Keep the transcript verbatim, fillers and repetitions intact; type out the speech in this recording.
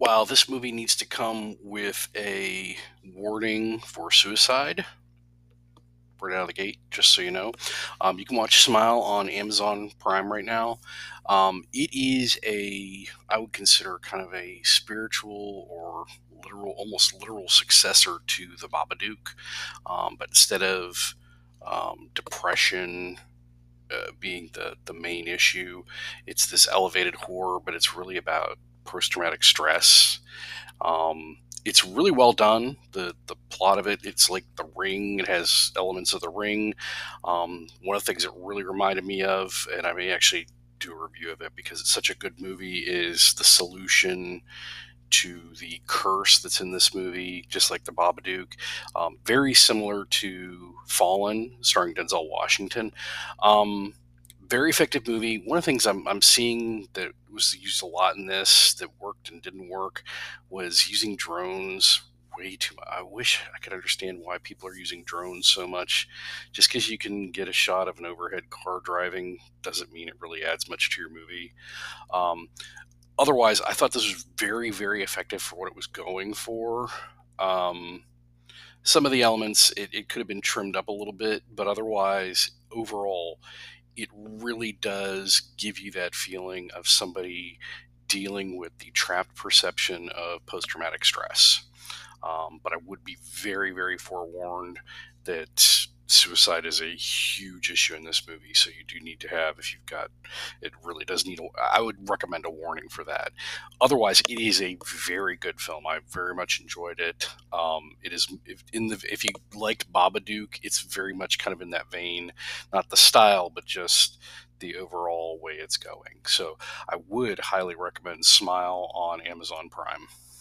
While this movie needs to come with a warning for suicide right out of the gate, just so you know. Um, you can watch Smile on Amazon Prime right now. Um, it is a, I would consider kind of a spiritual or literal, almost literal successor to The Babadook. Um, but instead of um, depression uh, being the the main issue, it's this elevated horror, but it's really about post traumatic stress. um, it's really well done. The the plot of it, it's like The Ring. It has elements of The Ring. Um, one of the things it really reminded me of, and I may actually do a review of it because it's such a good movie, is the solution to the curse that's in this movie, just like The Babadook. Um, very similar to Fallen, starring Denzel Washington. Um, Very effective movie. One of the things I'm, I'm seeing that was used a lot in this that worked and didn't work was using drones way too much. I wish I could understand why people are using drones so much. Just because you can get a shot of an overhead car driving doesn't mean it really adds much to your movie. Um, Otherwise, I thought this was very, very effective for what it was going for. Um, some of the elements, it, it could have been trimmed up a little bit, but otherwise, overall, it really does give you that feeling of somebody dealing with the trapped perception of post traumatic stress. Um, but I would be very, very forewarned that suicide is a huge issue in this movie. So you do need to have, if you've got, it really does need, a, I would recommend a warning for that. Otherwise, it is a very good film. I very much enjoyed it. Um, it is, if, in the, if you liked Babadook, it's very much kind of in that vein, not the style, but just the overall way it's going. So I would highly recommend Smile on Amazon Prime.